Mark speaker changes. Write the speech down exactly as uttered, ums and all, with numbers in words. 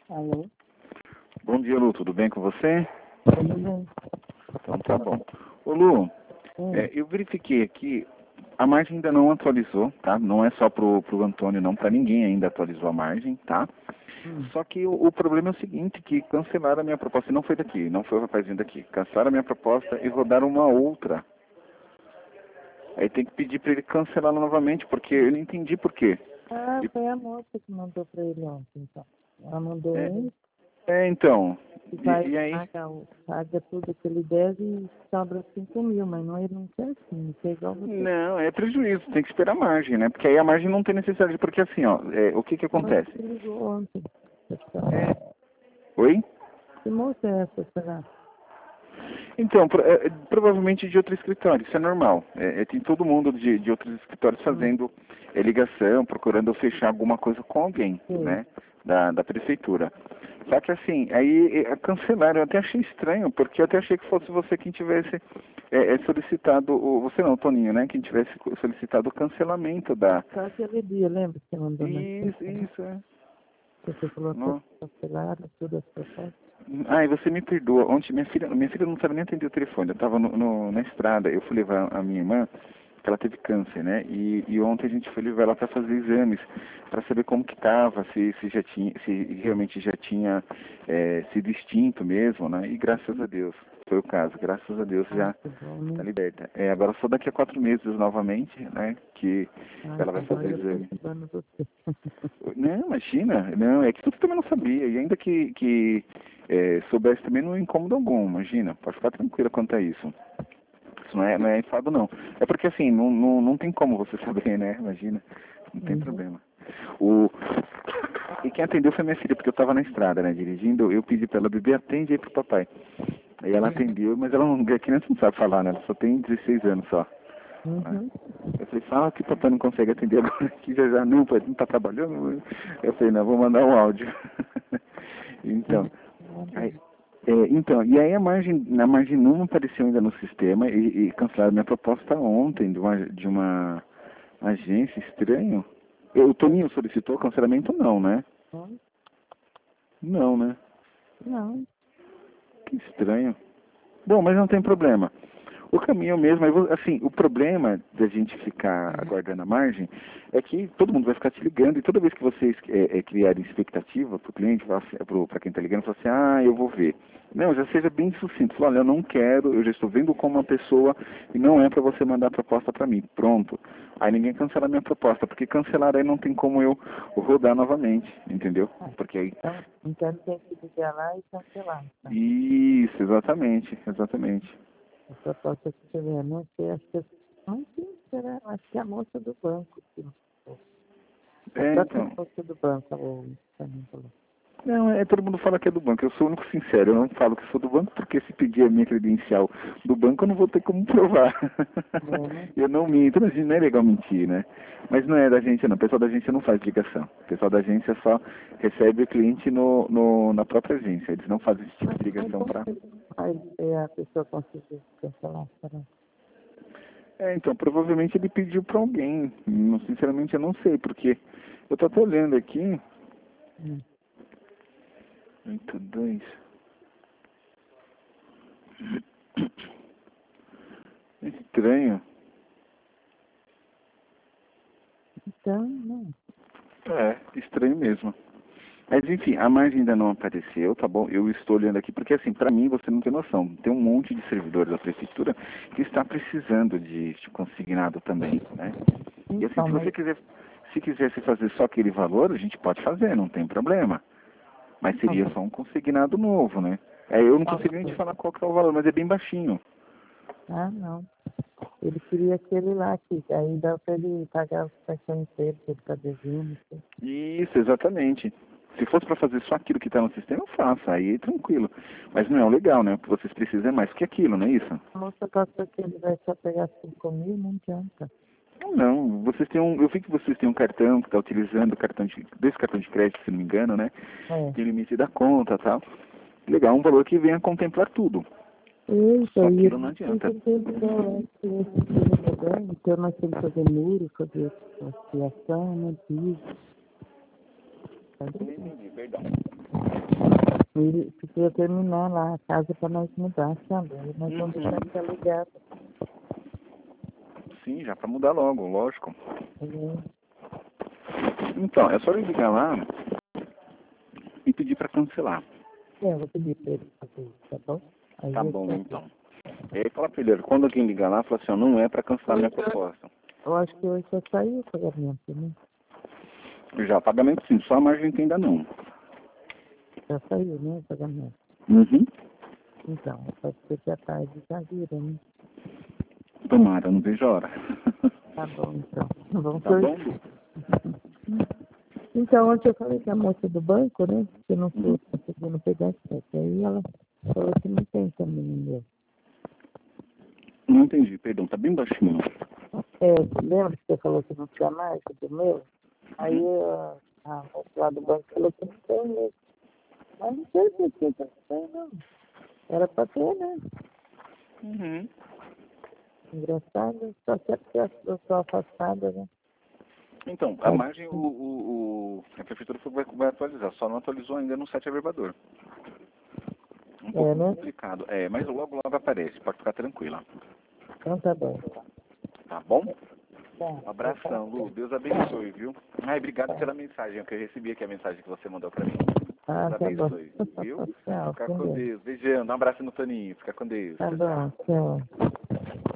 Speaker 1: Alô?
Speaker 2: Bom dia, Lu. Tudo bem com você?
Speaker 1: Tudo bem?
Speaker 2: Então tá bom. Ô, Lu,
Speaker 1: Hum.
Speaker 2: é, eu verifiquei aqui, a margem ainda não atualizou, tá? Não é só pro, pro Antônio, não. Para ninguém ainda atualizou a margem, tá?
Speaker 1: Hum.
Speaker 2: Só que o, o problema é o seguinte, que cancelaram a minha proposta. E não foi daqui, não foi o rapazinho daqui. Cancelaram a minha proposta e rodaram uma outra. Aí tem que pedir para ele cancelar novamente, porque eu não entendi por quê.
Speaker 1: Ah,
Speaker 2: E-
Speaker 1: foi a moça que mandou pra ele ontem, então. Ela mandou
Speaker 2: É,
Speaker 1: um
Speaker 2: é, então.
Speaker 1: que
Speaker 2: E,
Speaker 1: vai
Speaker 2: e aí?
Speaker 1: pagar, o- paga tudo que ele deve e sobra cinco mil, mas não, ele não quer assim, ele quer igual você.
Speaker 2: Não, é prejuízo, tem que esperar a margem, né? Porque aí a margem não tem necessidade, porque assim, ó, é, o que que
Speaker 1: A moça
Speaker 2: acontece?
Speaker 1: que ligou ontem.
Speaker 2: É. Oi?
Speaker 1: Que moça é essa, será?
Speaker 2: Então, pro- é, é, provavelmente de outro escritório, isso é normal. É, é, tem todo mundo de, de outros escritórios
Speaker 1: Hum.
Speaker 2: fazendo é, ligação, procurando fechar alguma coisa com alguém,
Speaker 1: Sim.
Speaker 2: né? Da, da prefeitura. Só que assim, aí é, cancelaram, eu até achei estranho, porque eu até achei que fosse você quem tivesse é, é, solicitado, o, você não, o Toninho, né? Quem tivesse solicitado o cancelamento da.
Speaker 1: Só aquele dia, lembra que você mandou na
Speaker 2: Isso,
Speaker 1: sexta, né?
Speaker 2: isso, é.
Speaker 1: Que você falou que
Speaker 2: Não.
Speaker 1: cancelaram tudo as propostas.
Speaker 2: Ai, você me perdoa. Ontem minha filha, minha filha não sabe nem atender o telefone. Eu estava no, no- na estrada. Eu fui levar a minha irmã, que ela teve câncer, né? E, e ontem a gente foi levar ela para fazer exames, para saber como que estava, se, se já tinha, se realmente já tinha é, sido extinto mesmo, né? E graças a Deus foi o caso. Graças a Deus
Speaker 1: Ah,
Speaker 2: já
Speaker 1: que bom,
Speaker 2: está
Speaker 1: né?
Speaker 2: liberta. É, agora só daqui a quatro meses novamente, né? Que
Speaker 1: Ai,
Speaker 2: ela vai
Speaker 1: que dó,
Speaker 2: fazer
Speaker 1: eu tô
Speaker 2: exame.
Speaker 1: ajudando você.
Speaker 2: Não, imagina. Não, é que tu também não sabia. E ainda que, que é, soubesse também não é incômodo algum, imagina. Pode ficar tranquila quanto a isso. Isso não é, não é enfado, não. É porque assim, não, não, não tem como você saber, né? Imagina. Não tem
Speaker 1: Uhum.
Speaker 2: problema. O... E quem atendeu foi minha filha, porque eu estava na estrada, né, dirigindo. Eu pedi para ela beber, atende aí pro papai. Aí ela atendeu, mas ela não, a criança não sabe falar, né? Ela só tem dezesseis anos só. Né?
Speaker 1: Uhum.
Speaker 2: Eu falei, fala que papai não consegue atender agora, que já já não, pai, não tá trabalhando. Eu falei, não, vou mandar um áudio. Então, aí, é, então, e aí a margem, a margem não apareceu ainda no sistema e, e cancelaram minha proposta ontem de uma, de uma agência estranho. Eu, o Toninho solicitou cancelamento não, né?
Speaker 1: Não,
Speaker 2: Não, né?
Speaker 1: não.
Speaker 2: Que estranho. Bom, mas não tem problema. O caminho mesmo, é assim, o problema da gente ficar aguardando a margem é que todo mundo vai ficar te ligando e toda vez que vocês é, é, criarem expectativa para o cliente, para quem está ligando, fala assim, ah, eu vou ver. Não, já seja bem sucinto. Fala, olha, eu não quero, eu já estou vendo como uma pessoa e não é para você mandar a proposta para mim. Pronto. Aí ninguém cancela a minha proposta, porque cancelar aí não tem como eu rodar novamente, entendeu? Porque aí...
Speaker 1: Então, então tem que ligar lá e cancelar. Tá?
Speaker 2: Isso, exatamente, exatamente.
Speaker 1: A proposta que você vê, não sei, acho que, não sei, será, acho que é a moça do banco. Que, a
Speaker 2: É,
Speaker 1: própria
Speaker 2: então...
Speaker 1: moça do banco, ou também falou.
Speaker 2: Não, é, todo mundo fala que é do banco. Eu sou o único sincero. Eu não falo que sou do banco porque se pedir a minha credencial do banco eu não vou ter como provar.
Speaker 1: Não, né?
Speaker 2: Eu não minto, mas não é legal mentir, né? Mas não é da agência não. O pessoal da agência não faz ligação. O pessoal da agência só recebe o cliente no, no, na própria agência. Eles não fazem esse tipo de
Speaker 1: Mas
Speaker 2: ligação
Speaker 1: como
Speaker 2: para...
Speaker 1: que faz é, a pessoa conseguir cancelar? Será?
Speaker 2: É, então, provavelmente ele pediu para alguém. Não, sinceramente eu não sei, porque eu tô até olhando aqui.
Speaker 1: Hum.
Speaker 2: oito, dois. Estranho.
Speaker 1: Então, não.
Speaker 2: É, estranho mesmo. Mas enfim, a margem ainda não apareceu, tá bom? Eu estou olhando aqui, porque assim, para mim você não tem noção. Tem um monte de servidores da prefeitura que está precisando de, de consignado também, né? E assim,
Speaker 1: Então,
Speaker 2: se você
Speaker 1: mas
Speaker 2: quiser, se quisesse fazer só aquele valor, a gente pode fazer, não tem problema. Mas
Speaker 1: não,
Speaker 2: seria
Speaker 1: mas
Speaker 2: só um consignado novo, né? É, eu não
Speaker 1: qual
Speaker 2: consigo nem
Speaker 1: que
Speaker 2: te
Speaker 1: é?
Speaker 2: falar qual que é o valor, mas é bem baixinho.
Speaker 1: Ah, não. Ele queria aquele lá, que aí dá pra ele pagar os cartões dele, que ele tá devendo. Assim.
Speaker 2: Isso, exatamente. Se fosse para fazer só aquilo que está no sistema, eu faço, aí tranquilo. Mas não é o legal, né? O que vocês precisam é mais que aquilo, não é isso?
Speaker 1: A moça passou que ele vai só pegar cinco mil, não adianta.
Speaker 2: Não, vocês têm um, eu vi que vocês têm um cartão que está utilizando o cartão de, desse cartão de crédito, se não me engano, né?
Speaker 1: É.
Speaker 2: Tem limite da conta e tal. Legal, um valor que venha contemplar tudo.
Speaker 1: Eita,
Speaker 2: Só
Speaker 1: e
Speaker 2: aquilo
Speaker 1: ele
Speaker 2: não
Speaker 1: tem
Speaker 2: adianta.
Speaker 1: que ter esse filho também, então nós temos que fazer muro, fazer fiação, né, piso.
Speaker 2: Não entendi, perdão.
Speaker 1: E precisa terminar lá a casa para nós mudar, sabe? Aí nós vamos
Speaker 2: Uhum.
Speaker 1: deixar essa ligada.
Speaker 2: Sim, já para mudar logo, lógico.
Speaker 1: É,
Speaker 2: Então, é só ele ligar lá e pedir para cancelar.
Speaker 1: é, eu vou pedir para ele fazer isso, tá bom? Aí
Speaker 2: Tá
Speaker 1: eu
Speaker 2: bom,
Speaker 1: faço.
Speaker 2: então. E aí fala pra ele, quando alguém ligar lá, fala assim, ó, não é para cancelar minha proposta.
Speaker 1: Eu acho que hoje já saiu o pagamento, né?
Speaker 2: Já, pagamento sim, só a margem que ainda não.
Speaker 1: Já saiu, né, o pagamento.
Speaker 2: Uhum.
Speaker 1: Então, pode ser que a tarde já vira, né?
Speaker 2: Tomara, não vejo a hora.
Speaker 1: Tá bom, então. Vamos
Speaker 2: Tá bom,
Speaker 1: torcer.
Speaker 2: Lu?
Speaker 1: Então, ontem eu falei com a moça do banco, né? Que eu não
Speaker 2: Uhum.
Speaker 1: estou conseguindo pegar cheque. Aí ela falou que não tem também o meu.
Speaker 2: Não entendi, perdão, tá bem baixinho.
Speaker 1: É, lembra que você falou que não tinha mais do meu? Aí a, a moça lá do banco falou que não tem mesmo. Mas não sei por que não tem, não. Era pra ter, né?
Speaker 2: Uhum.
Speaker 1: Engraçado, só que é porque eu sou afastada, né?
Speaker 2: Então, a margem, o, o, o- a prefeitura vai, vai atualizar, só não atualizou ainda no site averbador. Um pouco
Speaker 1: É, né?
Speaker 2: complicado, é, mas logo logo aparece, pode ficar tranquila.
Speaker 1: Então tá bom.
Speaker 2: Tá bom?
Speaker 1: Tá.
Speaker 2: Um abração, Lu, Deus abençoe, viu? Ai, obrigado pela mensagem, que eu recebi aqui a mensagem que você mandou pra mim.
Speaker 1: Ah,
Speaker 2: Deus
Speaker 1: tá bom.
Speaker 2: abençoe, viu?
Speaker 1: Tchau,
Speaker 2: Fica
Speaker 1: com
Speaker 2: com
Speaker 1: Deus.
Speaker 2: Deus. Beijando, um abraço no Toninho, fica com Deus.
Speaker 1: Tá
Speaker 2: Tchau, tchau.
Speaker 1: bom, tchau.